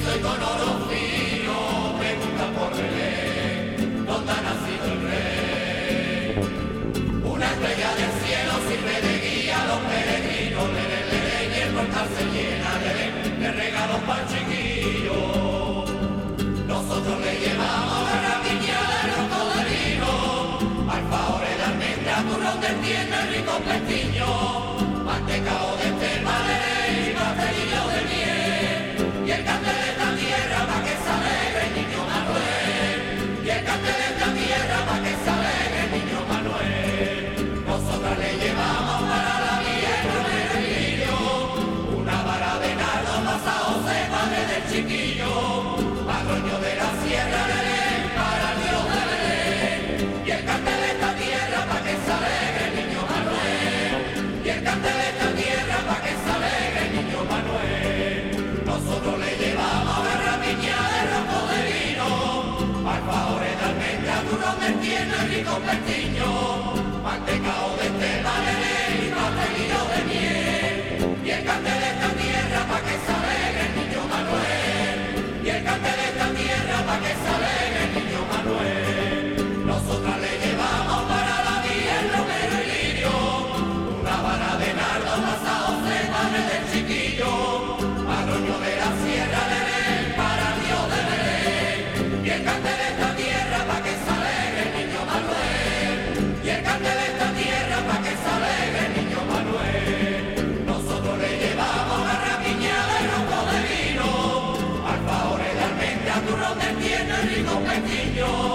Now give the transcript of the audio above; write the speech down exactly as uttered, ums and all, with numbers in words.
soy con oro fino, pregunta por Belén, ¿dónde ha nacido el rey? Una estrella del cielo sirve de guía a los peregrinos, le, le, le, le, y el portal se llena de, de, de regalos para el chiquillo. Nosotros le llevamos a la viña de roco de vino, alfajores de almendra, turrón de tierno y rico pestiño, mantecao de ceba y pastelillo de miel, y el cante de esta tierra pa' que se alegre el niño Manuel, y el cante de esta tierra pa' que se alegre el niño Manuel. Nosotras le llevamos para la vieja Romero y Lirio una vara de nardo pasado se padre del chiquillo, patroño de la sierra de Belén para el Dios de Belén, y el cante de esta tierra pa' que se alegre el niño Manuel, y el cante de esta tierra pa' que se alegre el niño Manuel. Nosotros le llevamos garrapiña de rojo de vino, alfajores de almendra, turrón de tierno y rico pestiño, mantecao de ceba y pastelillo de miel, y el cante de esta tierra pa' que se alegre el niño Manuel, y el cante de esta tierra pa' que se alegre el niño Manuel. Nosotras le llevamos para la vía el Romero y Lirio una vara de nardo pasado se padre del chiquillo, patroño de la sierra de Belén para el Dios de Belén, y el cante de esta tierra pa' que se alegre el niño Manuel, y el cante de esta tierra pa' que se alegre el niño Manuel. Nosotros le llevamos garrapiña de rojo de vino, alfajores de almendra, turrón de tierno y rico pestiño,